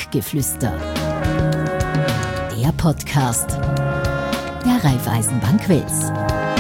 Bankgeflüster. Der Podcast der Raiffeisenbank Wels.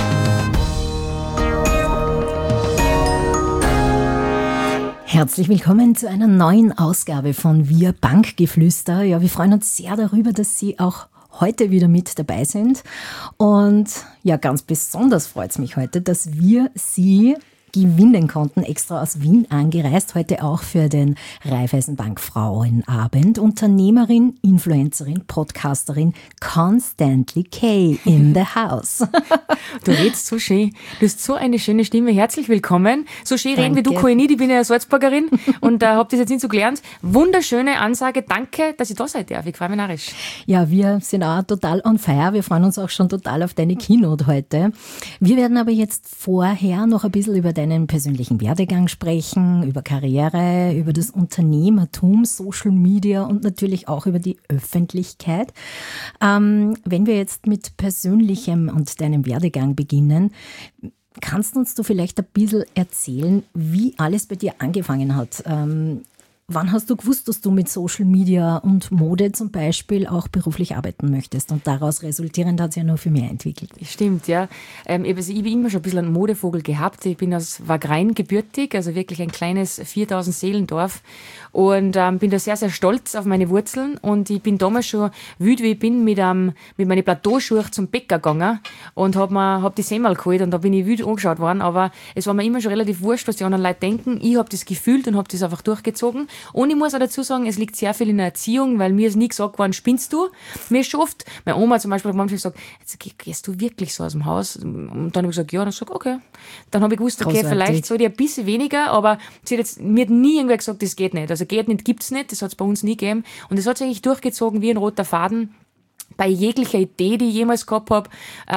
Herzlich willkommen zu einer neuen Ausgabe von Wir Bankgeflüster. Ja, wir freuen uns sehr darüber, dass Sie auch heute wieder mit dabei sind. Und ja, ganz besonders freut es mich heute, dass wir Sie gewinnen konnten, extra aus Wien angereist, heute auch für den Raiffeisenbank Frauenabend. Unternehmerin, Influencerin, Podcasterin Constantly Kay in the house. Du redest so schön. Du hast so eine schöne Stimme. Herzlich willkommen. So schön reden wie du kann ich nicht. Ich bin ja Salzburgerin und habe das jetzt nicht so gelernt. Wunderschöne Ansage. Danke, dass ich da sein darf. Ich freue mich narrisch. Ja, wir sind auch total on fire. Wir freuen uns auch schon total auf deine Keynote heute. Wir werden aber jetzt vorher noch ein bisschen über deinen persönlichen Werdegang sprechen, über Karriere, über das Unternehmertum, Social Media und natürlich auch über die Öffentlichkeit. Wenn wir jetzt mit Persönlichem und deinem Werdegang beginnen, kannst uns du vielleicht ein bisschen erzählen, wie alles bei dir angefangen hat? Wann hast du gewusst, dass du mit Social Media und Mode zum Beispiel auch beruflich arbeiten möchtest? Und daraus resultierend hat es ja noch viel mehr entwickelt. Stimmt, ja. Ich habe immer schon ein bisschen einen Modevogel gehabt. Ich bin aus Wagrain gebürtig, also wirklich ein kleines 4000 Seelendorf. Und bin da sehr, sehr stolz auf meine Wurzeln. Und ich bin damals schon wild, wie ich bin, mit meinen Plateauschuhen zum Bäcker gegangen und hab die Semmel geholt. Und da bin ich wild angeschaut worden. Aber es war mir immer schon relativ wurscht, was die anderen Leute denken. Ich habe das gefühlt und habe das einfach durchgezogen. Und ich muss auch dazu sagen, es liegt sehr viel in der Erziehung, weil mir ist nie gesagt worden, spinnst du? Mir ist schon oft, meine Oma zum Beispiel hat manchmal gesagt, jetzt gehst du wirklich so aus dem Haus? Und dann habe ich gesagt, ja, und dann sag okay. Dann habe ich gewusst, okay, vielleicht sollte ich ein bisschen weniger, aber mir hat nie irgendwer gesagt, das geht nicht. Also geht nicht, gibt's nicht, das hat es bei uns nie gegeben. Und das hat sich eigentlich durchgezogen wie ein roter Faden bei jeglicher Idee, die ich jemals gehabt habe.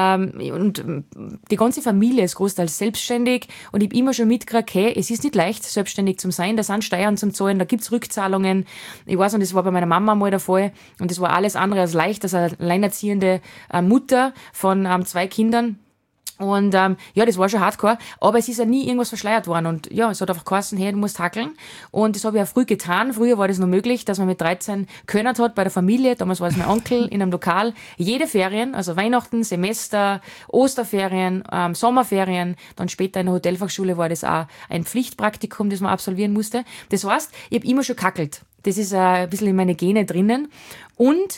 Und die ganze Familie ist großteils selbstständig und ich habe immer schon mitgekriegt, hey, es ist nicht leicht, selbstständig zu sein. Da sind Steuern zum Zahlen, da gibt's Rückzahlungen. Ich weiß noch, das war bei meiner Mama mal der Fall und das war alles andere als leicht, als eine alleinerziehende Mutter von 2 Kindern. Und ja, das war schon hardcore, aber es ist ja nie irgendwas verschleiert worden. Und ja, es hat einfach geheißen, hey, du musst hackeln. Und das habe ich auch früh getan. Früher war das noch möglich, dass man mit 13 gehört hat bei der Familie. Damals war es mein Onkel in einem Lokal. Jede Ferien, also Weihnachten, Semester, Osterferien, Sommerferien, dann später in der Hotelfachschule war das auch ein Pflichtpraktikum, das man absolvieren musste. Das heißt, ich habe immer schon kackelt. Das ist ein bisschen in meine Gene drinnen. Und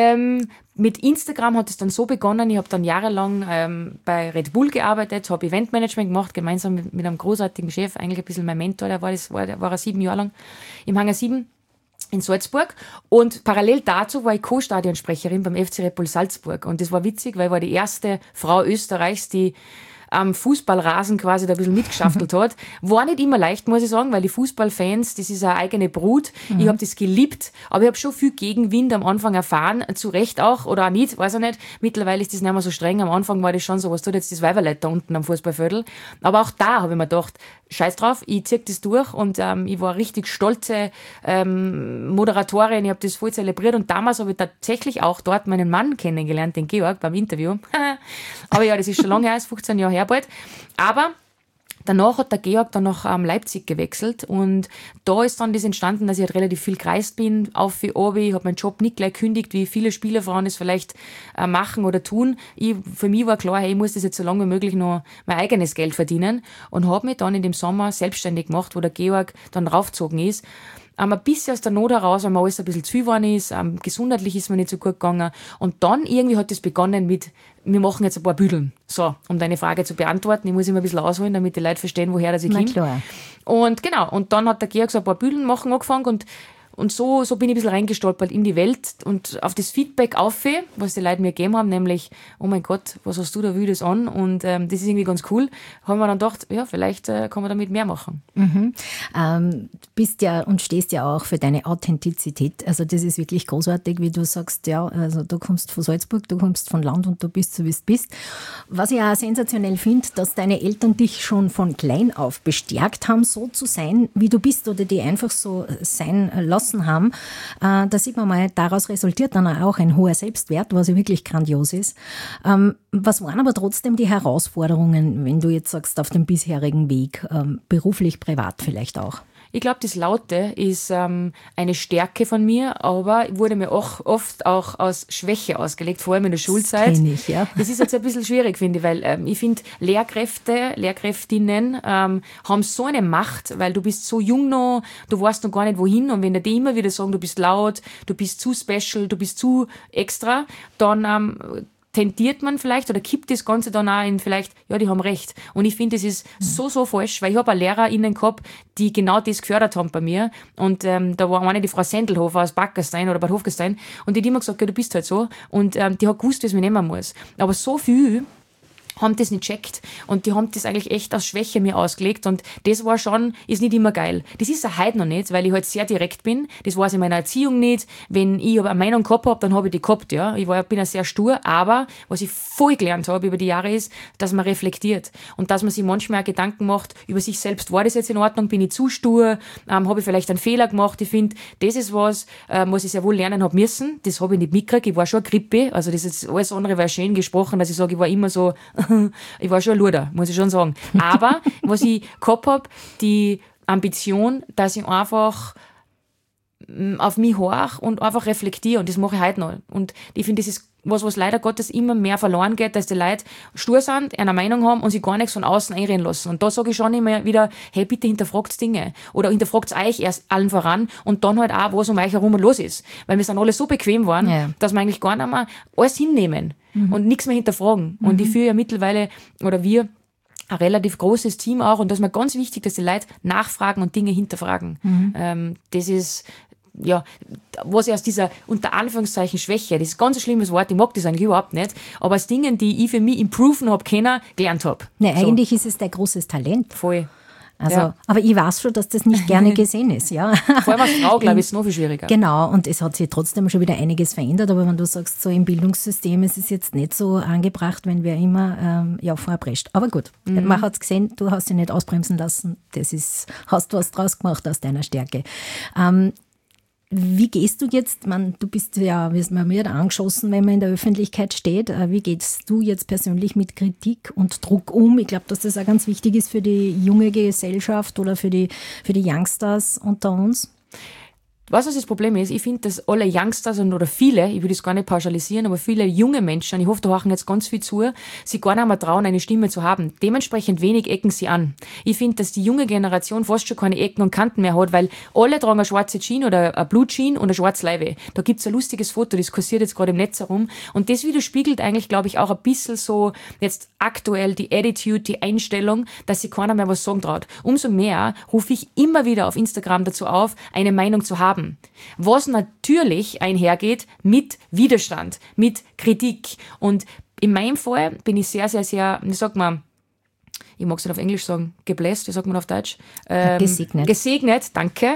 mit Instagram hat es dann so begonnen, ich habe dann jahrelang bei Red Bull gearbeitet, habe Eventmanagement gemacht, gemeinsam mit einem großartigen Chef, eigentlich ein bisschen mein Mentor, der war er 7 Jahre lang im Hangar 7 in Salzburg. Und parallel dazu war ich Co-Stadionsprecherin beim FC Red Bull Salzburg. Und das war witzig, weil ich war die erste Frau Österreichs, die am Fußballrasen quasi da ein bisschen mitgeschaftelt hat. War nicht immer leicht, muss ich sagen, weil die Fußballfans, das ist eine eigene Brut. Ich habe das geliebt, aber ich habe schon viel Gegenwind am Anfang erfahren, zu Recht auch, oder auch nicht, weiß ich nicht. Mittlerweile ist das nicht mehr so streng. Am Anfang war das schon so, was tut jetzt das Weiberleut da unten am Fußballviertel. Aber auch da habe ich mir gedacht, scheiß drauf, ich zieh das durch und ich war richtig stolze Moderatorin, ich habe das voll zelebriert und damals habe ich tatsächlich auch dort meinen Mann kennengelernt, den Georg, beim Interview. Aber ja, das ist schon lange her, ist 15 Jahre her bald. Aber danach hat der Georg dann nach Leipzig gewechselt und da ist dann das entstanden, dass ich halt relativ viel gereist bin, auf wie obi. Ich habe meinen Job nicht gleich gekündigt, wie viele Spielerfrauen es vielleicht machen oder tun. Für mich war klar, hey, ich muss das jetzt so lange wie möglich noch mein eigenes Geld verdienen und habe mich dann in dem Sommer selbstständig gemacht, wo der Georg dann raufgezogen ist. Ein bisschen aus der Not heraus, weil mir alles ein bisschen zu viel geworden ist, gesundheitlich ist mir nicht so gut gegangen. Und dann irgendwie hat das begonnen mit, wir machen jetzt ein paar Büdeln. So, um deine Frage zu beantworten, ich muss immer ein bisschen ausholen, damit die Leute verstehen, woher das ich komme. Und genau, und dann hat der Georg so ein paar Büdeln machen angefangen und so bin ich ein bisschen reingestolpert in die Welt und auf das Feedback was die Leute mir gegeben haben, nämlich, oh mein Gott, was hast du da Wildes an? Und das ist irgendwie ganz cool. Haben wir dann gedacht, ja, vielleicht kann man damit mehr machen. Du bist ja und stehst ja auch für deine Authentizität. Also das ist wirklich großartig, wie du sagst, ja, also du kommst von Salzburg, du kommst von Land und du bist so, wie du bist. Was ich auch sensationell finde, dass deine Eltern dich schon von klein auf bestärkt haben, so zu sein, wie du bist oder die einfach so sein lassen haben. Da sieht man mal, daraus resultiert dann auch ein hoher Selbstwert, was ja wirklich grandios ist. Was waren aber trotzdem die Herausforderungen, wenn du jetzt sagst, auf dem bisherigen Weg, beruflich, privat vielleicht auch? Ich glaube, das Laute ist eine Stärke von mir, aber wurde mir auch oft auch aus Schwäche ausgelegt, vor allem in der Schulzeit. Das kenn ich, ja. Das ist jetzt ein bisschen schwierig, finde ich, weil ich finde, Lehrkräftinnen haben so eine Macht, weil du bist so jung noch, du weißt noch gar nicht wohin, und wenn die immer wieder sagen, du bist laut, du bist zu special, du bist zu extra, dann tendiert man vielleicht oder kippt das Ganze dann auch in vielleicht, ja, die haben recht. Und ich finde, das ist so falsch, weil ich habe auch LehrerInnen gehabt, die genau das gefördert haben bei mir. Und da war eine, die Frau Sendelhofer aus Backerstein oder Bad Hofgestein, und die hat immer gesagt, ja, du bist halt so. Und die hat gewusst, wie es mir nehmen muss. Aber so viel haben das nicht checkt, und die haben das eigentlich echt aus Schwäche mir ausgelegt, und das war schon, ist nicht immer geil. Das ist auch heute noch nicht, weil ich halt sehr direkt bin. Das war es in meiner Erziehung nicht. Wenn ich aber eine Meinung gehabt habe, dann habe ich die gehabt, ja. Bin ja sehr stur, aber was ich voll gelernt habe über die Jahre ist, dass man reflektiert und dass man sich manchmal auch Gedanken macht über sich selbst. War das jetzt in Ordnung? Bin ich zu stur? Habe ich vielleicht einen Fehler gemacht? Ich finde, das ist was ich sehr wohl lernen habe müssen. Das habe ich nicht mitgekriegt. Ich war schon eine Grippe. Also das ist alles andere war schön gesprochen, dass ich sage, ich war immer so ich war schon ein Luder, muss ich schon sagen. Aber was ich gehabt habe, die Ambition, dass ich einfach auf mich horch und einfach reflektiere, und das mache ich heute noch. Und ich finde, das ist was leider Gottes immer mehr verloren geht, dass die Leute stur sind, eine Meinung haben und sich gar nichts von außen einreden lassen. Und da sage ich schon immer wieder, hey, bitte hinterfragt Dinge. Oder hinterfragt euch erst allen voran und dann halt auch, was um euch herum los ist. Weil wir sind alle so bequem geworden, dass wir eigentlich gar nicht mehr alles hinnehmen und nichts mehr hinterfragen. Und ich führe ja mittlerweile, oder wir, ein relativ großes Team auch, und das ist mir ganz wichtig, dass die Leute nachfragen und Dinge hinterfragen. Das ist ja, was ich aus dieser, unter Anführungszeichen, Schwäche, das ist ein ganz schlimmes Wort, ich mag das eigentlich überhaupt nicht, aber aus Dingen, die ich für mich improven habe können, gelernt habe. Ne, eigentlich ist es dein großes Talent. Voll. Also, Ja. Aber ich weiß schon, dass das nicht gerne gesehen ist, ja. Vor allem als Frau, glaube ich, ist es noch viel schwieriger. Genau, und es hat sich trotzdem schon wieder einiges verändert, aber wenn du sagst, so im Bildungssystem ist es jetzt nicht so angebracht, wenn wer immer vorprescht. Aber gut, man hat es gesehen, du hast dich nicht ausbremsen lassen, hast was draus gemacht aus deiner Stärke. Wie gehst du jetzt, du bist ja, man wird angeschossen, wenn man in der Öffentlichkeit steht, wie gehst du jetzt persönlich mit Kritik und Druck um? Ich glaube, dass das auch ganz wichtig ist für die junge Gesellschaft oder für die Youngsters unter uns. Was das Problem ist, ich finde, dass alle Youngsters oder viele, ich will das gar nicht pauschalisieren, aber viele junge Menschen, ich hoffe, da hören jetzt ganz viel zu, sich gar nicht mehr trauen, eine Stimme zu haben. Dementsprechend wenig ecken sie an. Ich finde, dass die junge Generation fast schon keine Ecken und Kanten mehr hat, weil alle tragen eine schwarze Jeans oder eine Blue Jeans und eine schwarze Leibe. Da gibt's ein lustiges Foto, das kursiert jetzt gerade im Netz herum. Und das widerspiegelt eigentlich, glaube ich, auch ein bisschen so jetzt aktuell die Attitude, die Einstellung, dass sich keiner mehr was sagen traut. Umso mehr rufe ich immer wieder auf Instagram dazu auf, eine Meinung zu haben. Was natürlich einhergeht mit Widerstand, mit Kritik. Und in meinem Fall bin ich sehr, sehr, sehr, wie sagt man, ich mag es nicht auf Englisch sagen, geblessed, wie sagt man auf Deutsch? Gesegnet. Gesegnet, danke.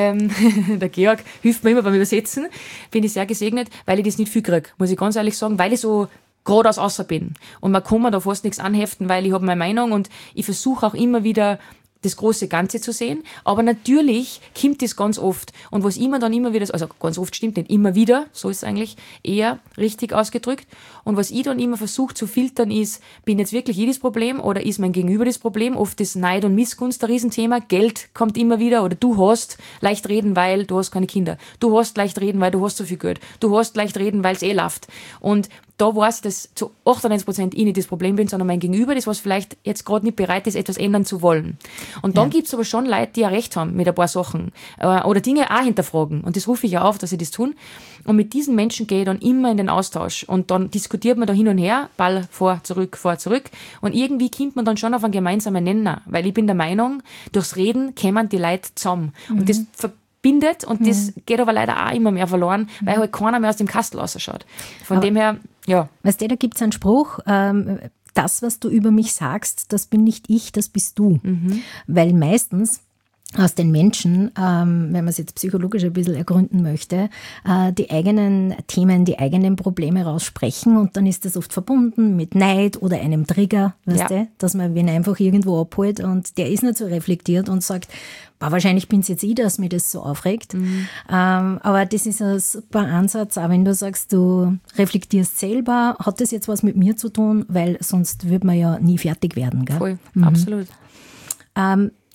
Der Georg hilft mir immer beim Übersetzen. Bin ich sehr gesegnet, weil ich das nicht viel kriege, muss ich ganz ehrlich sagen, weil ich so geradeaus außer bin. Und man kann mir da fast nichts anheften, weil ich habe meine Meinung und ich versuche auch immer wieder das große Ganze zu sehen, aber natürlich kommt das ganz oft. Und was immer dann immer wieder, also ganz oft stimmt nicht, immer wieder, so ist es eigentlich eher richtig ausgedrückt. Und was ich dann immer versuche zu filtern ist, bin jetzt wirklich ich das Problem oder ist mein Gegenüber das Problem? Oft ist Neid und Missgunst ein Riesenthema. Geld kommt immer wieder oder du hast leicht reden, weil du hast keine Kinder. Du hast leicht reden, weil du hast so viel Geld. Du hast leicht reden, weil es läuft. Und da weiß ich, dass zu 98% ich nicht das Problem bin, sondern mein Gegenüber, das was vielleicht jetzt gerade nicht bereit ist, etwas ändern zu wollen. Und dann gibt's aber schon Leute, die ja recht haben mit ein paar Sachen oder Dinge auch hinterfragen. Und das rufe ich ja auf, dass sie das tun. Und mit diesen Menschen gehe ich dann immer in den Austausch. Und dann diskutiert man da hin und her, Ball vor, zurück. Und irgendwie kommt man dann schon auf einen gemeinsamen Nenner. Weil ich bin der Meinung, durchs Reden kämen die Leute zusammen. Und das verbindet und das geht aber leider auch immer mehr verloren, weil halt keiner mehr aus dem Kastel rausschaut. Von dem her, ja. Weißt du, da gibt es einen Spruch, das, was du über mich sagst, das bin nicht ich, das bist du. Weil meistens aus den Menschen, wenn man es jetzt psychologisch ein bisschen ergründen möchte, die eigenen Themen, die eigenen Probleme raussprechen und dann ist das oft verbunden mit Neid oder einem Trigger, weißt du, dass man wen einfach irgendwo abholt und der ist nicht so reflektiert und sagt, wahrscheinlich bin es jetzt ich, dass mich das so aufregt. Aber das ist ein super Ansatz, auch wenn du sagst, du reflektierst selber, hat das jetzt was mit mir zu tun, weil sonst würde man ja nie fertig werden. Gell? Voll, absolut.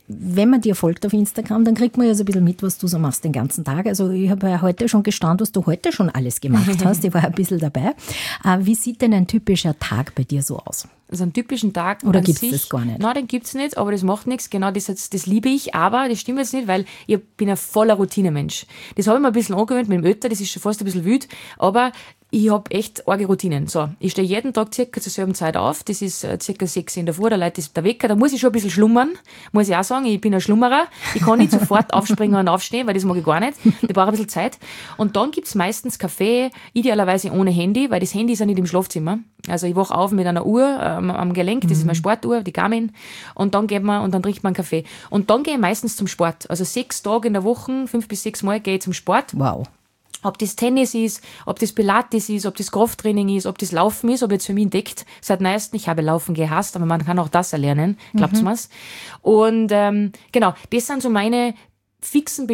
wenn man dir folgt auf Instagram, dann kriegt man ja so ein bisschen mit, was du so machst den ganzen Tag. Also ich habe ja heute schon gestaunt, was du heute schon alles gemacht hast. Ich war ein bisschen dabei. Wie sieht denn ein typischer Tag bei dir so aus? Also einen typischen Tag. Oder gibt es das gar nicht? Nein, den gibt es nicht, aber das macht nichts. Genau, das liebe ich, aber das stimmt jetzt nicht, weil ich bin ein voller Routinemensch. Das habe ich mir ein bisschen angewöhnt mit dem Ötter, das ist schon fast ein bisschen wild, aber ich habe echt arge Routinen. So, ich stehe jeden Tag circa zur selben Zeit auf. Das ist circa 6 in der Früh, da läutet der Wecker. Da muss ich schon ein bisschen schlummern, muss ich auch sagen. Ich bin ein Schlummerer. Ich kann nicht sofort aufspringen und aufstehen, weil das mag ich gar nicht. Ich brauche ein bisschen Zeit. Und dann gibt's meistens Kaffee, idealerweise ohne Handy, weil das Handy ist ja nicht im Schlafzimmer. Also ich wache auf mit einer Uhr am Gelenk, das ist meine Sportuhr, die Garmin. Und dann geht man und dann trinkt man einen Kaffee. Und dann gehe ich meistens zum Sport. Also 6 Tage in der Woche, 5 bis 6 Mal gehe ich zum Sport. Wow. Ob das Tennis ist, ob das Pilates ist, ob das Krafttraining ist, ob das Laufen ist, habe ich jetzt für mich entdeckt. Seit neuestem, ich habe Laufen gehasst, aber man kann auch das erlernen, glaubt's mir's. Und genau, das sind so meine fixen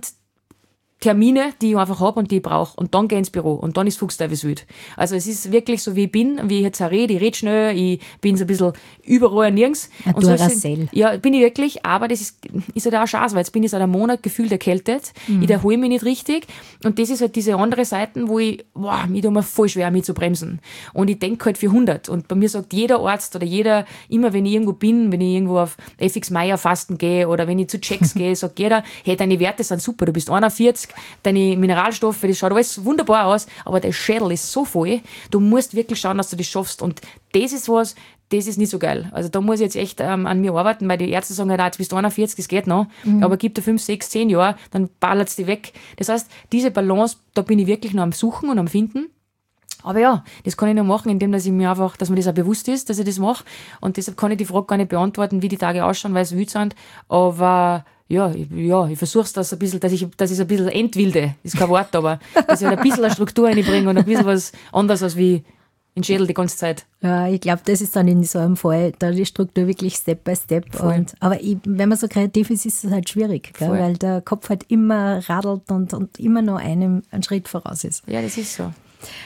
Termine, die ich einfach habe und die ich brauche. Und dann gehe ich ins Büro. Und dann ist Fuchsteufelswild. Also es ist wirklich so, wie ich bin, wie ich jetzt auch rede. Ich rede schnell, ich bin so ein bisschen überall und nirgends. Und so ja, bin ich wirklich. Aber das ist halt auch schade, weil jetzt bin ich seit einem Monat gefühlt erkältet. Ich erhole mich nicht richtig. Und das ist halt diese andere Seite, wo ich tue mir voll schwer, mich zu bremsen. Und ich denke halt für 100. Und bei mir sagt jeder Arzt oder jeder, immer wenn ich irgendwo bin, wenn ich irgendwo auf FX Meyer Fasten gehe oder wenn ich zu Checks gehe, sagt jeder, hey, deine Werte sind super, du bist 41, deine Mineralstoffe, das schaut alles wunderbar aus, aber der Schädel ist so voll, du musst wirklich schauen, dass du das schaffst. Und das ist was, das ist nicht so geil. Also da muss ich jetzt echt an mir arbeiten, weil die Ärzte sagen halt, jetzt bist du 41, das geht noch, aber gib dir 5, 6, 10 Jahre, dann ballert's die weg. Das heißt, diese Balance, da bin ich wirklich noch am Suchen und am Finden. Aber ja, das kann ich nur machen, indem dass mir das auch bewusst ist, dass ich das mache. Und deshalb kann ich die Frage gar nicht beantworten, wie die Tage ausschauen, weil es wild sind. Aber ich versuche das ein bisschen, dass ich es ein bisschen entwilde. Das ist kein Wort, aber dass ich halt ein bisschen eine Struktur reinbringe und ein bisschen was anderes als wie in Schädel die ganze Zeit. Ja, ich glaube, das ist dann in so einem Fall, da die Struktur wirklich Step by Step. Aber wenn man so kreativ ist, ist es halt schwierig, gell? Weil der Kopf halt immer radelt und immer noch einen Schritt voraus ist. Ja, das ist so.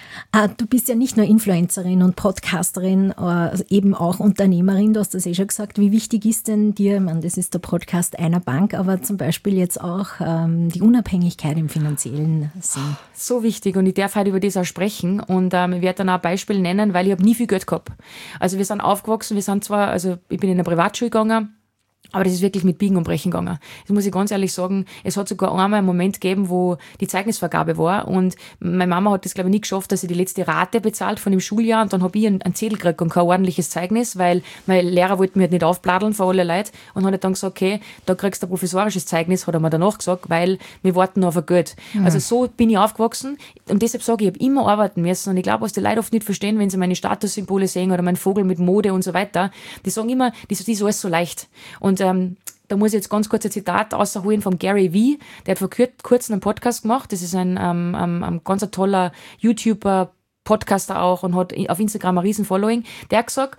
Du bist ja nicht nur Influencerin und Podcasterin, also eben auch Unternehmerin, du hast das schon gesagt. Wie wichtig ist denn dir, ich meine, das ist der Podcast einer Bank, aber zum Beispiel jetzt auch die Unabhängigkeit im finanziellen Sinn? So wichtig und ich darf heute über das auch sprechen und ich werde dann auch ein Beispiel nennen, weil ich habe nie viel Geld gehabt. Also wir sind aufgewachsen, ich bin in eine Privatschule gegangen, aber das ist wirklich mit Biegen und Brechen gegangen. Das muss ich ganz ehrlich sagen. Es hat sogar einmal einen Moment gegeben, wo die Zeugnisvergabe war und meine Mama hat das, glaube ich, nicht geschafft, dass sie die letzte Rate bezahlt von dem Schuljahr und dann habe ich einen Zettel gekriegt und kein ordentliches Zeugnis, weil mein Lehrer wollte mir halt nicht aufbladeln vor alle Leute und hat dann gesagt, okay, da kriegst du ein provisorisches Zeugnis, hat er mir danach gesagt, weil wir warten noch auf ein Geld. Also so bin ich aufgewachsen und deshalb sage ich, ich habe immer arbeiten müssen und ich glaube, was die Leute oft nicht verstehen, wenn sie meine Statussymbole sehen oder meinen Vogel mit Mode und so weiter, die sagen immer, das ist alles so leicht. Und da muss ich jetzt ganz kurz ein Zitat rausholen vom Gary Vee. Der hat vor kurzem einen Podcast gemacht. Das ist ein ganz toller YouTuber, Podcaster auch und hat auf Instagram ein riesen Following. Der hat gesagt,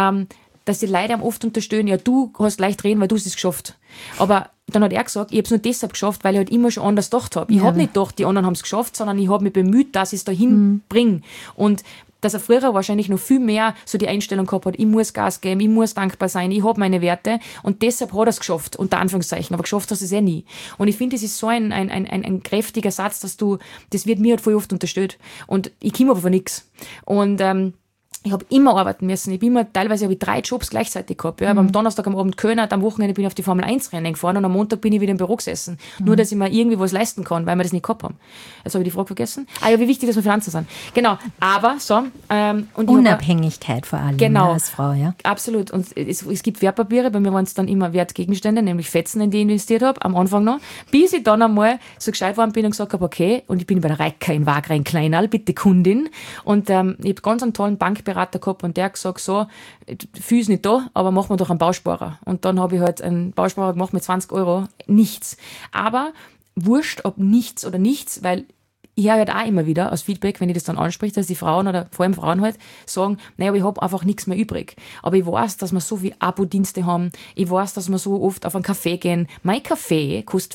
dass die Leute ihm oft unterstellen, ja, du hast leicht reden, weil du es geschafft. Aber dann hat er gesagt, ich habe es nur deshalb geschafft, weil ich halt immer schon anders gedacht habe. Ich habe nicht gedacht, die anderen haben es geschafft, sondern ich habe mich bemüht, dass ich es dahin bringe. Und dass er früher wahrscheinlich noch viel mehr so die Einstellung gehabt hat, ich muss Gas geben, ich muss dankbar sein, ich habe meine Werte und deshalb hat er es geschafft, unter Anführungszeichen, aber geschafft hast du es nie. Und ich finde, das ist so ein kräftiger Satz, das wird mir halt voll oft unterstellt. Und ich komme aber von nichts. Und ich habe immer arbeiten müssen. Teilweise habe ich 3 Jobs gleichzeitig gehabt. Ja. Am Donnerstag am Abend Köln, am Wochenende bin ich auf die Formel 1 Rennen gefahren und am Montag bin ich wieder im Büro gesessen. Nur, dass ich mir irgendwie was leisten kann, weil wir das nicht gehabt haben. Jetzt habe ich die Frage vergessen. Ja, wie wichtig, dass wir Finanzen sind. Genau. Aber so. Und Unabhängigkeit vor allem, genau, als Frau, ja. Absolut. Und es gibt Wertpapiere, bei mir waren es dann immer Wertgegenstände, nämlich Fetzen, in die ich investiert habe, am Anfang noch. Bis ich dann einmal so gescheit worden bin und gesagt habe, okay, und ich bin bei der Reika in Wagrain Kleinal, bitte Kundin. Und ich habe ganz einen tollen Bankberater gehabt und der hat gesagt, so, viel ist nicht da, aber machen wir doch einen Bausparer. Und dann habe ich halt einen Bausparer gemacht mit 20 Euro, nichts. Aber wurscht, ob nichts oder nichts, weil ich höre halt auch immer wieder aus Feedback, wenn ich das dann anspreche, dass die Frauen oder vor allem Frauen halt sagen, naja, aber ich habe einfach nichts mehr übrig. Aber ich weiß, dass wir so viele Abo-Dienste haben. Ich weiß, dass wir so oft auf einen Kaffee gehen. Mein Kaffee kostet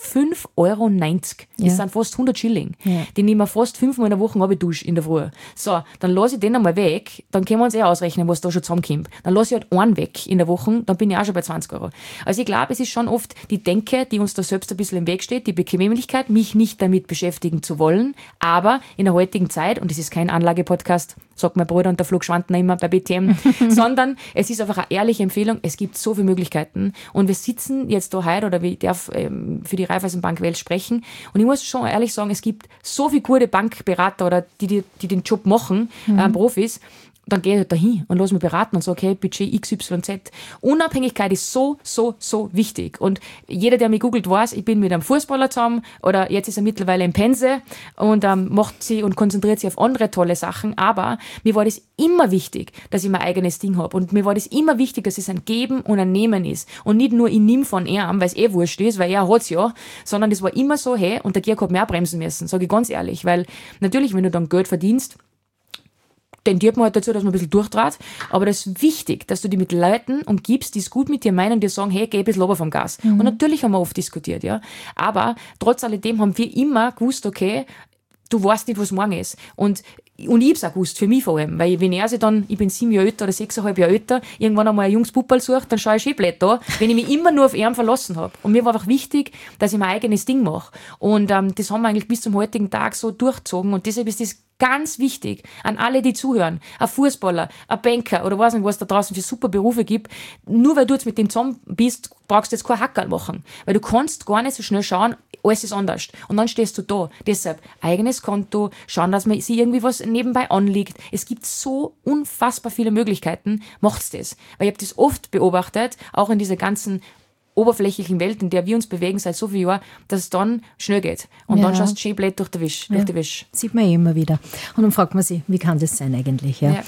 5,90 €. Das sind fast 100 Schilling. Ja. Den nehmen wir fast 5-mal in der Woche in der Früh. So, dann lasse ich den einmal weg, dann können wir uns ausrechnen, was da schon zusammenkommt. Dann lasse ich halt einen weg in der Woche, dann bin ich auch schon bei 20 €. Also ich glaube, es ist schon oft die Denke, die uns da selbst ein bisschen im Weg steht, die Bequemlichkeit, mich nicht damit beschäftigen zu wollen, aber in der heutigen Zeit, und das ist kein Anlagepodcast, sagt mein Bruder und der Flug Schwantner immer bei BTM, sondern es ist einfach eine ehrliche Empfehlung, es gibt so viele Möglichkeiten und wir sitzen jetzt da heute, oder ich darf für die Raiffeisenbank Welt sprechen, und ich muss schon ehrlich sagen, es gibt so viele gute Bankberater oder die den Job machen, Profis. Dann gehe ich halt dahin und lass mich beraten und sage, okay, Budget XYZ. Unabhängigkeit ist so wichtig. Und jeder, der mich googelt, weiß, ich bin mit einem Fußballer zusammen oder jetzt ist er mittlerweile im Pense und macht sie und konzentriert sich auf andere tolle Sachen. Aber mir war das immer wichtig, dass ich mein eigenes Ding habe. Und mir war das immer wichtig, dass es ein Geben und ein Nehmen ist. Und nicht nur, ich nehme von ihm, weil es wurscht ist, weil er hat's ja, sondern das war immer so, hey, und der Georg hat mich auch bremsen müssen, sage ich ganz ehrlich. Weil natürlich, wenn du dann Geld verdienst, tendiert man halt dazu, dass man ein bisschen durchdreht. Aber das ist wichtig, dass du dich mit Leuten umgibst, die es gut mit dir meinen und dir sagen, hey, geh ein bisschen runter vom Gas. Und natürlich haben wir oft diskutiert, ja. Aber trotz alledem haben wir immer gewusst, okay, du weißt nicht, was morgen ist. Und ich hab's auch gewusst, für mich vor allem. Weil wenn er sich dann, ich bin 7 Jahre älter oder 6,5 Jahre älter, irgendwann einmal ein junges Puppal sucht, dann schaue ich schön blöd da, wenn ich mich immer nur auf ihn verlassen habe. Und mir war einfach wichtig, dass ich mein eigenes Ding mache. Und das haben wir eigentlich bis zum heutigen Tag so durchgezogen. Und deshalb ist das ganz wichtig an alle, die zuhören. Ein Fußballer, ein Banker oder weiß nicht, was da draußen für super Berufe gibt. Nur weil du jetzt mit dem zusammen bist, brauchst du jetzt kein Hackerl machen. Weil du kannst gar nicht so schnell schauen, alles ist anders. Und dann stehst du da. Deshalb eigenes Konto, schauen, dass man sich irgendwie was nebenbei anliegt. Es gibt so unfassbar viele Möglichkeiten. Macht's das. Weil ich habe das oft beobachtet, auch in dieser ganzen oberflächlichen Welt, in der wir uns bewegen seit so vielen Jahren, dass es dann schnell geht. Und dann schaust du schön blöd durch die Wisch. Sieht man immer wieder. Und dann fragt man sich, wie kann das sein eigentlich? Ja?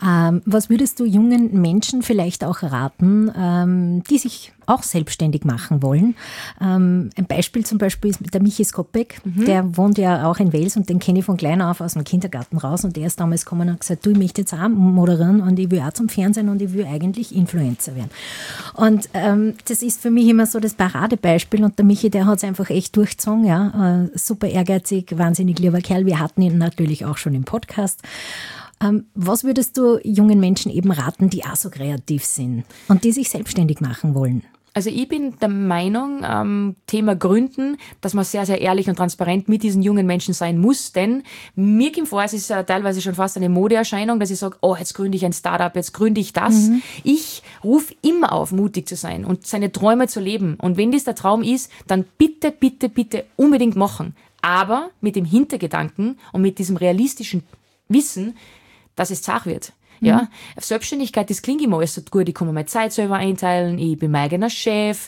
Was würdest du jungen Menschen vielleicht auch raten, die sich auch selbstständig machen wollen? Ein Beispiel zum Beispiel ist der Michi Skopek, der wohnt ja auch in Wels und den kenne ich von klein auf aus dem Kindergarten raus und der ist damals gekommen und hat gesagt, du, ich möchte jetzt auch moderieren und ich will auch zum Fernsehen und ich will eigentlich Influencer werden. Und das ist für mich immer so das Paradebeispiel und der Michi, der hat es einfach echt durchgezogen, ja, super ehrgeizig, wahnsinnig lieber Kerl, wir hatten ihn natürlich auch schon im Podcast. Was würdest du jungen Menschen eben raten, die auch so kreativ sind und die sich selbstständig machen wollen? Also ich bin der Meinung, Thema Gründen, dass man sehr, sehr ehrlich und transparent mit diesen jungen Menschen sein muss, denn mir kommt vor, es ist teilweise schon fast eine Modeerscheinung, dass ich sage, oh, jetzt gründe ich ein Startup, jetzt gründe ich das. Ich rufe immer auf, mutig zu sein und seine Träume zu leben. Und wenn das der Traum ist, dann bitte, bitte, bitte unbedingt machen. Aber mit dem Hintergedanken und mit diesem realistischen Wissen, dass es zart wird. Ja, Selbstständigkeit, das klingt immer alles so gut, ich kann mir meine Zeit selber einteilen, ich bin mein eigener Chef,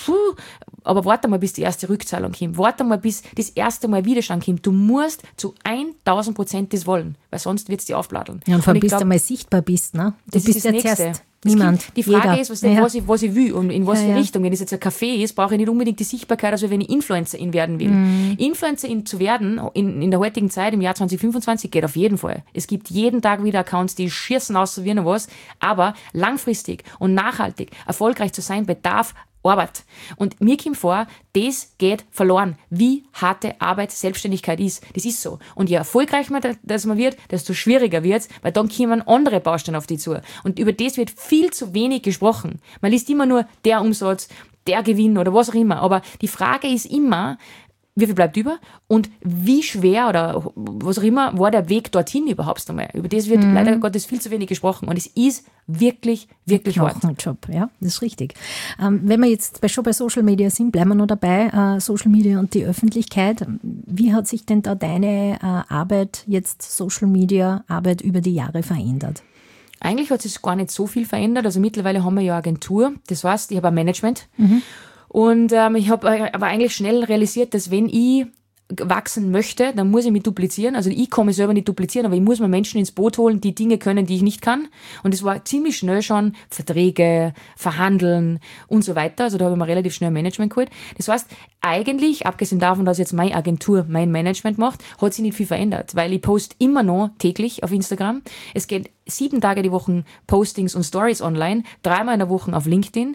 aber warte mal, bis die erste Rückzahlung kommt, warte mal, bis das erste Mal Widerstand kommt. Du musst zu 1000% das wollen, weil sonst wird es dir aufbladeln. Ja, und vor allem bis du mal sichtbar bist, ne? Du bist ja zuerst niemand. Die Frage ist, was ich will und in was für Richtung. Wenn es jetzt ein Café ist, brauche ich nicht unbedingt die Sichtbarkeit, also wenn ich Influencerin werden will. Influencerin zu werden, in der heutigen Zeit, im Jahr 2025, geht auf jeden Fall. Es gibt jeden Tag wieder Accounts, die schießen aus so wie noch was, aber langfristig und nachhaltig erfolgreich zu sein, bedarf Arbeit. Und mir kommt vor, das geht verloren, wie harte Arbeit Selbstständigkeit ist. Das ist so. Und je erfolgreicher man wird, desto schwieriger wird es, weil dann kommen andere Bausteine auf die zu. Und über das wird viel zu wenig gesprochen. Man liest immer nur der Umsatz, der Gewinn oder was auch immer. Aber die Frage ist immer, wie viel bleibt über und wie schwer oder was auch immer war der Weg dorthin überhaupt einmal. Über das wird leider Gottes viel zu wenig gesprochen und es ist wirklich, wirklich hart. Ein Job, ja, das ist richtig. Wenn wir jetzt schon bei Social Media sind, bleiben wir noch dabei, Social Media und die Öffentlichkeit. Wie hat sich denn da deine Arbeit, jetzt Social Media Arbeit über die Jahre verändert? Eigentlich hat sich gar nicht so viel verändert. Also mittlerweile haben wir ja Agentur, das heißt, ich habe ein Management. Und ich habe aber eigentlich schnell realisiert, dass wenn ich wachsen möchte, dann muss ich mich duplizieren. Also ich kann mich selber nicht duplizieren, aber ich muss mir Menschen ins Boot holen, die Dinge können, die ich nicht kann. Und es war ziemlich schnell schon Verträge, Verhandeln und so weiter. Also da habe ich mir relativ schnell Management geholt. Das heißt, eigentlich, abgesehen davon, dass jetzt meine Agentur mein Management macht, hat sich nicht viel verändert, weil ich poste immer noch täglich auf Instagram. Es geht 7 Tage die Woche Postings und Stories online, 3-mal in der Woche auf LinkedIn,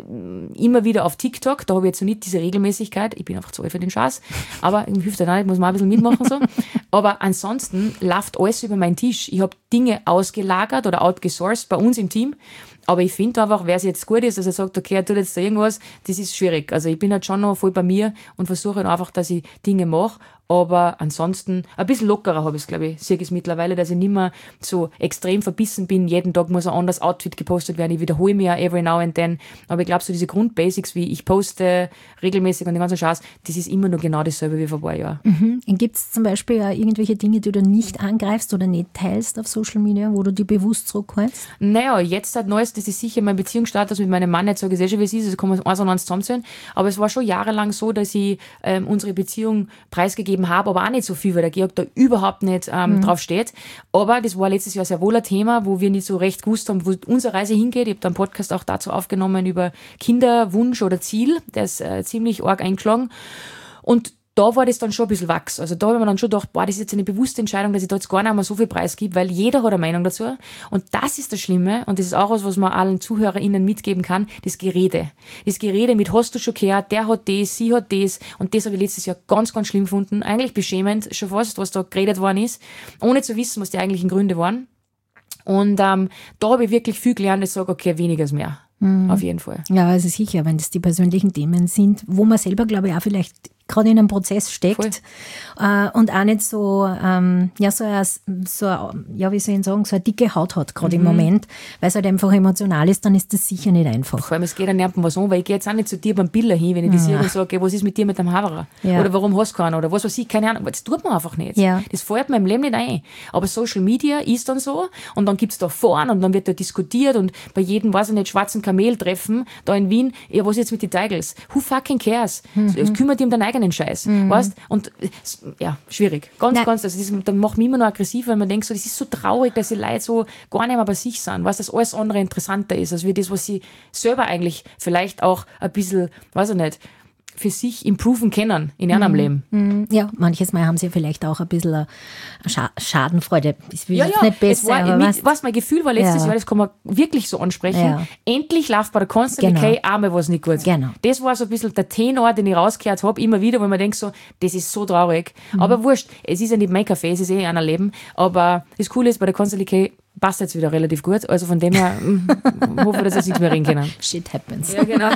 immer wieder auf TikTok, da habe ich jetzt so nicht diese Regelmäßigkeit, ich bin einfach zu alt für den Schatz, aber hilft ja nicht, muss man ein bisschen mitmachen so. Aber ansonsten läuft alles über meinen Tisch. Ich habe Dinge ausgelagert oder outgesourced bei uns im Team, aber ich finde einfach, wer es jetzt gut ist, dass er sagt, okay, er tut jetzt da irgendwas, das ist schwierig. Also ich bin halt schon noch voll bei mir und versuche halt einfach, dass ich Dinge mache. Aber ansonsten, ein bisschen lockerer habe ich es, glaube ich, sehe ich es mittlerweile, dass ich nicht mehr so extrem verbissen bin. Jeden Tag muss ein anderes Outfit gepostet werden. Ich wiederhole mich ja every now and then. Aber ich glaube, so diese Grundbasics, wie ich poste regelmäßig und den ganzen Schatz, das ist immer noch genau dasselbe wie vor ein paar Jahren. Mhm. Gibt es zum Beispiel auch irgendwelche Dinge, die du nicht angreifst oder nicht teilst auf Social Media, wo du die bewusst zurückhältst? Naja, jetzt seit Neues, das ist sicher mein Beziehungsstatus mit meinem Mann, jetzt sage ich eh schon, wie es ist, also kann man eins und eins zusammenzählen. Aber es war schon jahrelang so, dass ich unsere Beziehung preisgegeben habe, aber auch nicht so viel, weil der Georg da überhaupt nicht drauf steht. Aber das war letztes Jahr sehr wohl ein Thema, wo wir nicht so recht gewusst haben, wo unsere Reise hingeht. Ich habe da einen Podcast auch dazu aufgenommen über Kinderwunsch oder Ziel. Der ist ziemlich arg eingeschlagen. Und da war das dann schon ein bisschen Wachs. Also da habe ich mir dann schon gedacht, boah, das ist jetzt eine bewusste Entscheidung, dass ich da jetzt gar nicht mehr so viel Preis gebe, weil jeder hat eine Meinung dazu. Und das ist das Schlimme und das ist auch was man allen ZuhörerInnen mitgeben kann, das Gerede. Das Gerede mit hast du schon gehört, der hat das, sie hat das und das habe ich letztes Jahr ganz, ganz schlimm gefunden. Eigentlich beschämend schon fast, was da geredet worden ist, ohne zu wissen, was die eigentlichen Gründe waren. Und da habe ich wirklich viel gelernt, dass ich sage, okay, weniger ist mehr. Auf jeden Fall. Ja, also sicher, wenn das die persönlichen Themen sind, wo man selber, glaube ich, auch vielleicht gerade in einem Prozess steckt und auch nicht so, wie soll ich sagen, so eine dicke Haut hat, gerade im Moment, weil es halt einfach emotional ist, dann ist das sicher nicht einfach. Vor allem, es geht ja niemandem was an, weil ich gehe jetzt auch nicht zu dir beim Biller hin, wenn ich das sehe und sage, was ist mit dir mit dem Haverer? Ja. Oder warum hast du keinen? Oder was weiß ich, keine Ahnung. Das tut man einfach nicht. Ja. Das fällt mir im Leben nicht ein. Aber Social Media ist dann so und dann gibt's da vorn und dann wird da diskutiert und bei jedem, weiß ich nicht, schwarzen Kameltreffen da in Wien, ja, was ist jetzt mit den Tigers? Who fucking cares? Kümmert dich um deinen eigenen Scheiß. Weißt? Und ja, schwierig. Ganz, also das macht mich immer noch aggressiv, weil man denkt, so, das ist so traurig, dass die Leute so gar nicht mehr bei sich sind, weißt, dass alles andere interessanter ist, als wie das, was sie selber eigentlich vielleicht auch ein bisschen, weiß ich nicht, für sich improven können in ihrem Leben. Ja, manches Mal haben sie vielleicht auch ein bisschen eine Schadenfreude. Das will jetzt nicht besser. Was mein Gefühl war letztes Jahr, das kann man wirklich so ansprechen. Ja. Endlich läuft bei der Constant Decay einmal was nicht gut. Genau. Das war so ein bisschen der Tenor, den ich rausgehört habe, immer wieder, wo man denkt so, das ist so traurig. Aber wurscht, es ist ja nicht mein Café, es ist eh einer Leben. Aber das Coole ist, bei der Constant Decay passt jetzt wieder relativ gut. Also von dem her hoffe ich, dass wir jetzt nichts mehr reden können. Shit happens. Ja, genau.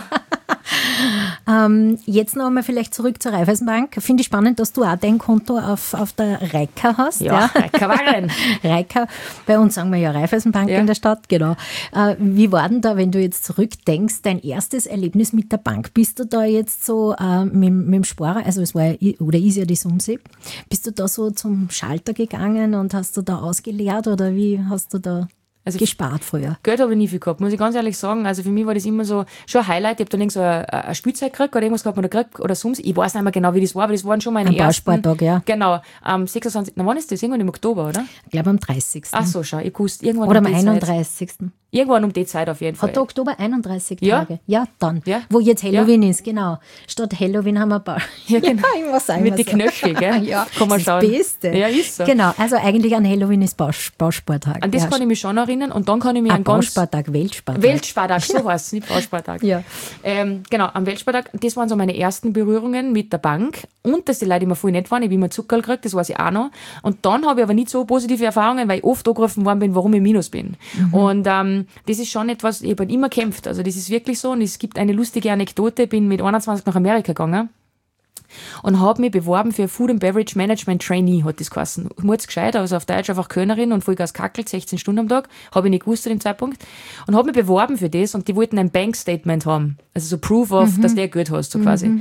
Jetzt noch einmal vielleicht zurück zur Raiffeisenbank. Finde ich spannend, dass du auch dein Konto auf der Reika hast. Ja, Reika Waren. Reika, bei uns sagen wir ja Raiffeisenbank in der Stadt, genau. Wie war denn da, wenn du jetzt zurückdenkst, dein erstes Erlebnis mit der Bank? Bist du da jetzt so mit dem Sparer, also es war ja, oder ist ja die Sumse, bist du da so zum Schalter gegangen und hast du da ausgeleert oder wie hast du da gespart früher? Geld habe ich nie viel gehabt, muss ich ganz ehrlich sagen. Also für mich war das immer so schon ein Highlight. Ich habe dann irgend so ein Spielzeug gekriegt oder irgendwas gehabt oder Sums. Ich weiß nicht mehr genau, wie das war, aber das waren schon meine ersten. Bauspartag, ja. Genau. Am 26. Wann ist das? Irgendwann im Oktober, oder? Ich glaube am 30. Ach so, schau. Ich wusste irgendwann oder am 31. Irgendwann um die Zeit auf jeden Fall. Hat der Oktober 31 ja? Tage? Ja, dann. Ja? Wo jetzt Halloween ist, genau. Statt Halloween haben wir ein paar. Ja, genau. Ja, ich muss sagen, mit den Knöchel, gell? Ja, kann man schauen. Das Beste. Ja, ist so. Genau, also eigentlich an Halloween ist Bauspartag. An das kann ich mich schon erinnern und dann kann ich mich an Bauspartag, Weltspartag. Weltspartag, so heißt es, nicht Bauspartag. Ja. Genau, am Weltspartag, das waren so meine ersten Berührungen mit der Bank und dass die Leute immer voll nett waren, ich habe immer Zuckerl gekriegt, das weiß ich auch noch. Und dann habe ich aber nicht so positive Erfahrungen, weil ich oft angerufen worden bin, warum ich Minus bin. Und das ist schon etwas, ich habe halt immer kämpft, also das ist wirklich so und es gibt eine lustige Anekdote, ich bin mit 21 nach Amerika gegangen und habe mich beworben für Food and Beverage Management Trainee, hat das geheißen. Gescheit, also auf Deutsch einfach Kölnerin und Vollgas kackelt, 16 Stunden am Tag, habe ich nicht gewusst zu dem Zeitpunkt und habe mich beworben für das und die wollten ein Bankstatement haben, also so Proof of, dass der Geld hast, so quasi.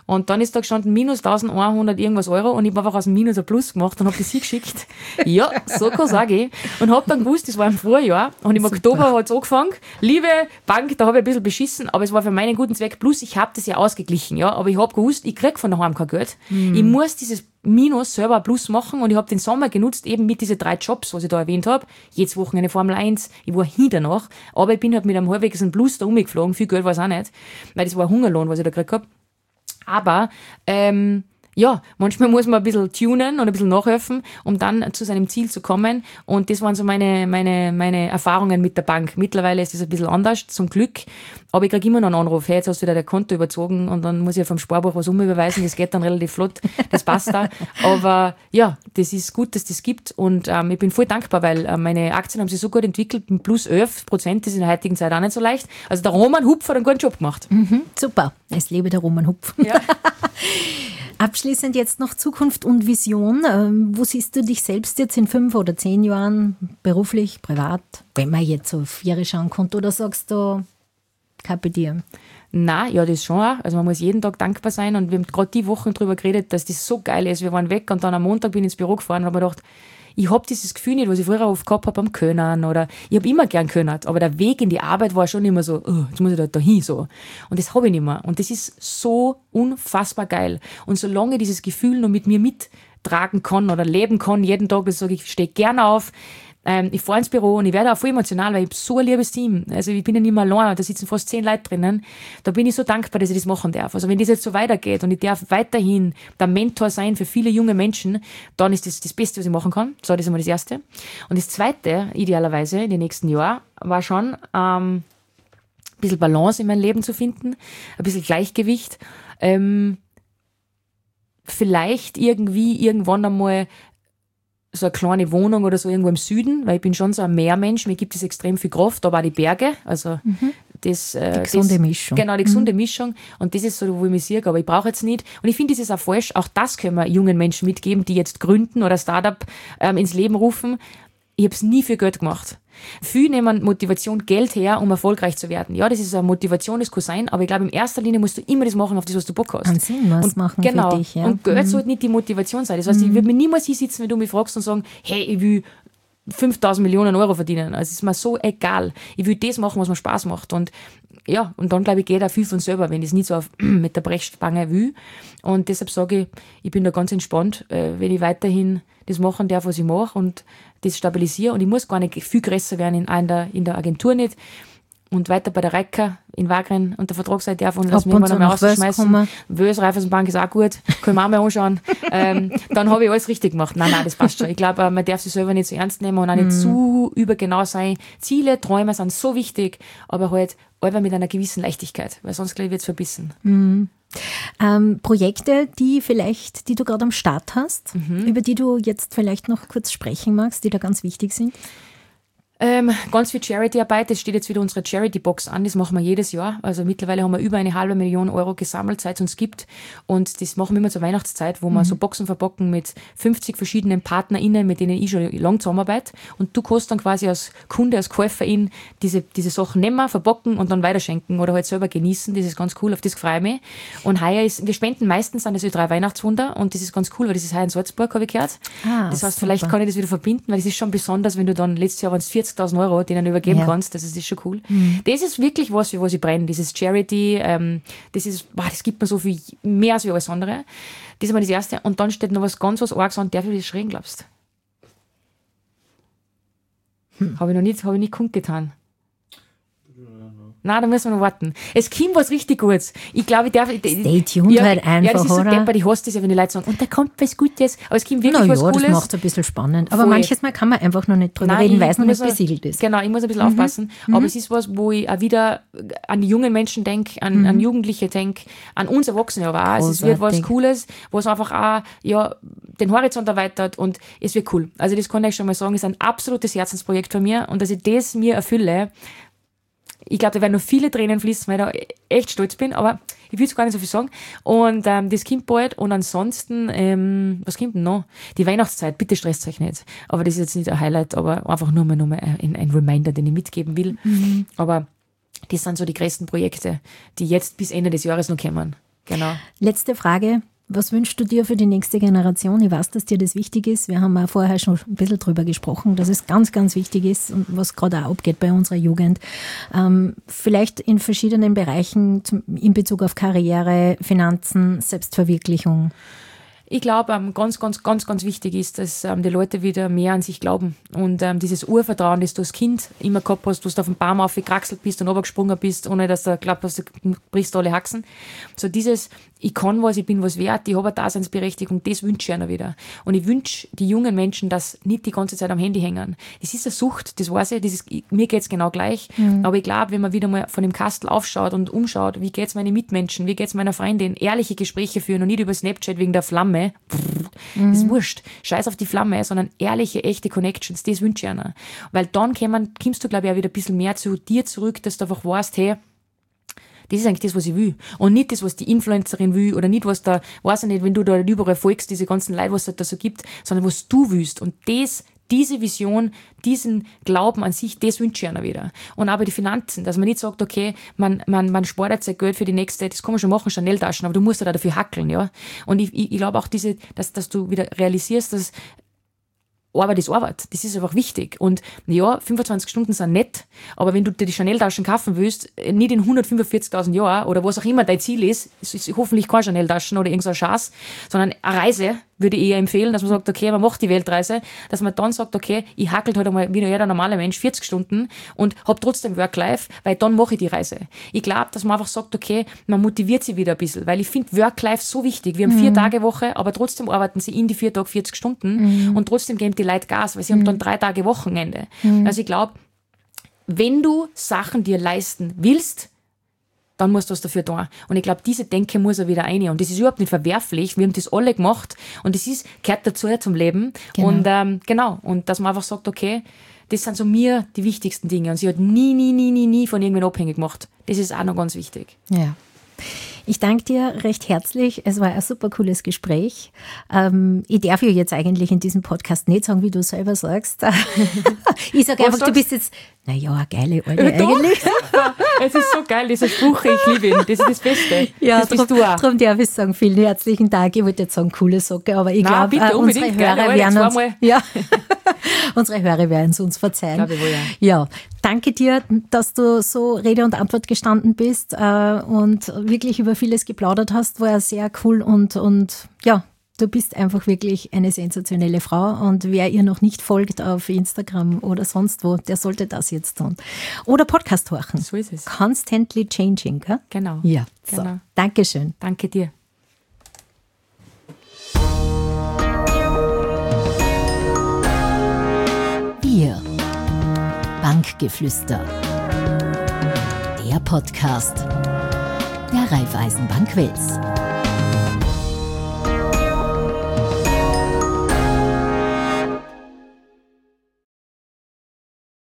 Und dann ist da gestanden minus 1100 irgendwas Euro und ich habe einfach aus dem Minus ein Plus gemacht und habe das hingeschickt. Ja, so kann sage ich. Und habe dann gewusst, das war im Vorjahr und im Oktober hat es angefangen. Liebe Bank, da habe ich ein bisschen beschissen, aber es war für meinen guten Zweck. Plus, ich habe das ja ausgeglichen, ja. Aber ich habe gewusst, ich krieg von daheim kein Geld. Ich muss dieses Minus selber Plus machen und ich habe den Sommer genutzt, eben mit diesen 3 Jobs, was ich da erwähnt habe. Jedes Wochenende Formel 1, ich war hin danach, aber ich bin halt mit einem halbwegs einen Plus da umgeflogen, viel Geld war es auch nicht, weil das war ein Hungerlohn, was ich da gekriegt habe. Aber ja, manchmal muss man ein bisschen tunen und ein bisschen nachhelfen, um dann zu seinem Ziel zu kommen. Und das waren so meine Erfahrungen mit der Bank. Mittlerweile ist das ein bisschen anders, zum Glück. Aber ich kriege immer noch einen Anruf. Hey, jetzt hast du wieder dein Konto überzogen und dann muss ich vom Sparbuch was umüberweisen. Das geht dann relativ flott. Das passt da. Aber ja, das ist gut, dass das gibt. Und ich bin voll dankbar, weil meine Aktien haben sich so gut entwickelt. Mit plus 11%, das ist in der heutigen Zeit auch nicht so leicht. Also der Roman Hupf hat einen guten Job gemacht. Super. Es lebe der Roman Hupf. Ja. Abschließend jetzt noch Zukunft und Vision. Wo siehst du dich selbst jetzt in 5 oder 10 Jahren, beruflich, privat, wenn man jetzt so auf Jahre schauen konnte, oder sagst du, kapitieren? Nein, ja, das schon auch. Also man muss jeden Tag dankbar sein und wir haben gerade die Wochen drüber geredet, dass das so geil ist. Wir waren weg und dann am Montag bin ich ins Büro gefahren und habe mir gedacht, ich habe dieses Gefühl nicht, was ich früher oft gehabt habe am Können oder ich habe immer gern können, aber der Weg in die Arbeit war schon immer so, oh, jetzt muss ich da hin so. Und das habe ich nicht mehr. Und das ist so unfassbar geil. Und solange ich dieses Gefühl noch mit mir mittragen kann oder leben kann, jeden Tag, das sage ich, stehe gerne auf, ich fahre ins Büro und ich werde auch voll emotional, weil ich habe so ein liebes Team. Also ich bin ja nicht mehr allein, da sitzen fast 10 Leute drinnen. Da bin ich so dankbar, dass ich das machen darf. Also wenn das jetzt so weitergeht und ich darf weiterhin der Mentor sein für viele junge Menschen, dann ist das das Beste, was ich machen kann. So, das ist einmal das Erste. Und das Zweite, idealerweise in den nächsten Jahren, war schon ein bisschen Balance in meinem Leben zu finden, ein bisschen Gleichgewicht. Vielleicht irgendwann einmal so eine kleine Wohnung oder so irgendwo im Süden, weil ich bin schon so ein Meermensch, mir gibt es extrem viel Kraft, aber auch die Berge, also die gesunde Mischung. Genau, die gesunde Mischung und das ist so, wo ich mich sehe, aber ich brauche jetzt nicht, und ich finde, das ist auch falsch, auch das können wir jungen Menschen mitgeben, die jetzt gründen oder Startup ins Leben rufen. Ich habe es nie für Geld gemacht. Viele nehmen Motivation, Geld her, um erfolgreich zu werden. Ja, das ist eine Motivation, das kann sein, aber ich glaube, in erster Linie musst du immer das machen, auf das, was du Bock hast. Einen Sinn was machen genau, für dich, ja. Und Geld sollte nicht die Motivation sein. Das heißt, ich würde mir niemals hinsitzen, wenn du mich fragst und sagen, hey, ich will 5.000 Millionen Euro verdienen. Also es ist mir so egal. Ich will das machen, was mir Spaß macht. Und ja, und dann glaube ich, geht auch viel von selber, wenn ich es nicht so mit der Brechstange will. Und deshalb sage ich, ich bin da ganz entspannt, wenn ich weiterhin das machen darf, was ich mache und das stabilisiere. Und ich muss gar nicht viel größer werden in der Agentur nicht. Und weiter bei der Reiker in Wagram und der Vertragsseite darf und lass mich mal rausschmeißen. Wös Raiffeisenbank ist auch gut, können wir auch mal anschauen. Dann habe ich alles richtig gemacht. Nein, das passt schon. Ich glaube, man darf sich selber nicht so ernst nehmen und auch nicht zu übergenau sein. Ziele, Träume sind so wichtig, aber halt einfach mit einer gewissen Leichtigkeit, weil sonst, glaube ich, wird es verbissen. Projekte, die du gerade am Start hast, über die du jetzt vielleicht noch kurz sprechen magst, die da ganz wichtig sind? Ganz viel Charity-Arbeit, es steht jetzt wieder unsere Charity-Box an, das machen wir jedes Jahr. Also mittlerweile haben wir über 500.000 Euro gesammelt, seit es uns gibt. Und das machen wir immer zur Weihnachtszeit, wo wir so Boxen verpacken mit 50 verschiedenen PartnerInnen, mit denen ich schon lange zusammenarbeite. Und du kannst dann quasi als Kunde, als Käuferin diese Sachen nehmen, verpacken und dann weiterschenken oder halt selber genießen. Das ist ganz cool, auf das freue ich mich. Und heuer wir spenden meistens an das Ö3 Weihnachtswunder und das ist ganz cool, weil das ist heuer in Salzburg, habe ich gehört. Das heißt, super. vielleicht kann ich das wieder verbinden, weil das ist schon besonders, wenn du dann letztes Jahr waren es 40.000 Euro, denen übergeben kannst, das ist schon cool. Das ist wirklich was, für was ich brenne, dieses Charity, das gibt mir so viel mehr als alles andere. Das ist mal das Erste. Und dann steht noch was Arges an, darf ich das schreien, glaubst du? Habe ich nicht kundgetan. Nein, da müssen wir noch warten. Es kommt was richtig Gutes. Ich glaube, ich darf... Stay tuned halt einfach, ja, das ist so oder? deppert, ich hasse das ja, wenn die Leute sagen, und da kommt was Gutes, aber es kommt wirklich was Cooles. Das macht es ein bisschen spannend. Aber Voll. manches Mal kann man einfach noch nicht drüber reden, weil es noch nicht besiegelt ist. Genau, ich muss ein bisschen aufpassen. Aber es ist was, wo ich auch wieder an die jungen Menschen denke, an Jugendliche denke, an uns Erwachsene aber auch. Es wird was Cooles, was einfach auch den Horizont erweitert und es wird cool. Also das kann ich schon mal sagen, ist ein absolutes Herzensprojekt von mir und dass ich das mir erfülle, ich glaube, da werden noch viele Tränen fließen, weil ich da echt stolz bin, aber ich will jetzt gar nicht so viel sagen. Und das kommt bald. Und ansonsten, was kommt denn noch? Die Weihnachtszeit, bitte stresst euch nicht. Aber das ist jetzt nicht ein Highlight, aber einfach nur mal ein Reminder, den ich mitgeben will. Aber das sind so die größten Projekte, die jetzt bis Ende des Jahres noch kommen. Genau. Letzte Frage. Was wünschst du dir für die nächste Generation? Ich weiß, dass dir das wichtig ist. Wir haben auch vorher schon ein bisschen drüber gesprochen, dass es ganz, ganz wichtig ist und was gerade auch abgeht bei unserer Jugend. Vielleicht in verschiedenen Bereichen in Bezug auf Karriere, Finanzen, Selbstverwirklichung. Ich glaube, ganz, ganz, ganz, ganz wichtig ist, dass die Leute wieder mehr an sich glauben. Und dieses Urvertrauen, das du als Kind immer gehabt hast, wo du auf den Baum aufgekraxelt bist und runtergesprungen bist, ohne dass du glaubt hast, du brichst alle Haxen. So dieses, ich kann was, ich bin was wert, ich habe eine Daseinsberechtigung, das wünsche ich einer wieder. Und ich wünsche die jungen Menschen, dass nicht die ganze Zeit am Handy hängen. Das ist eine Sucht, das weiß ich, mir geht's genau gleich. Aber ich glaube, wenn man wieder mal von dem Kastel aufschaut und umschaut, wie geht's meinen Mitmenschen, wie geht's meiner Freundin, ehrliche Gespräche führen und nicht über Snapchat wegen der Flamme, das ist wurscht. Scheiß auf die Flamme, sondern ehrliche, echte Connections, das wünsche ich einer. Weil dann kommst du, glaube ich, auch wieder ein bisschen mehr zu dir zurück, dass du einfach weißt, hey, das ist eigentlich das, was ich will. Und nicht das, was die Influencerin will oder nicht, was da, weiß ich nicht, wenn du da überall folgst, diese ganzen Leute, was es da so gibt, sondern was du willst. Und diese Vision, diesen Glauben an sich, das wünsche ich einer wieder. Und auch bei den Finanzen, dass man nicht sagt, okay, man spart jetzt sein Geld für die nächste, das kann man schon machen, Chanel-Taschen, aber du musst ja dafür hackeln, ja. Und ich glaube auch dass du wieder realisierst, dass Arbeit ist Arbeit. Das ist einfach wichtig. Und ja, 25 Stunden sind nett, aber wenn du dir die Chanel-Taschen kaufen willst, nicht in 145.000 Jahren oder was auch immer dein Ziel ist, es ist hoffentlich keine Chanel-Taschen oder irgendein Schatz, sondern eine Reise, würde ich eher empfehlen, dass man sagt, okay, man macht die Weltreise, dass man dann sagt, okay, ich hackelt halt einmal wie jeder normale Mensch 40 Stunden und hab trotzdem Work-Life, weil dann mache ich die Reise. Ich glaube, dass man einfach sagt, okay, man motiviert sich wieder ein bisschen, weil ich finde Work-Life so wichtig. Wir haben 4-Tage-Woche, aber trotzdem arbeiten sie in die 4 Tage 40 Stunden und trotzdem geben die Leute Gas, weil sie haben dann 3 Tage Wochenende. Also ich glaube, wenn du Sachen dir leisten willst, dann musst du was dafür tun. Und ich glaube, diese Denke muss er wieder rein. Und das ist überhaupt nicht verwerflich. Wir haben das alle gemacht. Und das gehört dazu zum Leben. Genau. Und Und dass man einfach sagt, okay, das sind so mir die wichtigsten Dinge. Und sie hat nie von irgendwen abhängig gemacht. Das ist auch noch ganz wichtig. Ja. Ich danke dir recht herzlich. Es war ein super cooles Gespräch. Ich darf ja jetzt eigentlich in diesem Podcast nicht sagen, wie du selber sagst. Ich sage einfach, du bist jetzt, naja, eine geile Alte eigentlich. Es ist so geil, dieser Spruch, ich liebe ihn. Das ist das Beste. Ja, das bist du auch. Darum darf ich sagen, vielen herzlichen Dank. Ich wollte jetzt sagen, coole Socke, aber ich glaube, unsere Hörer werden es uns verzeihen. Glaube ich wohl, ja, danke dir, dass du so Rede und Antwort gestanden bist und wirklich über vieles geplaudert hast. War ja sehr cool und ja, du bist einfach wirklich eine sensationelle Frau und wer ihr noch nicht folgt auf Instagram oder sonst wo, der sollte das jetzt tun. Oder Podcast horchen. So ist es. Constantly changing, gell? Genau. Ja, so. Genau. Dankeschön. Danke dir. Wir. Bankgeflüster. Der Podcast der Raiffeisenbank Wels.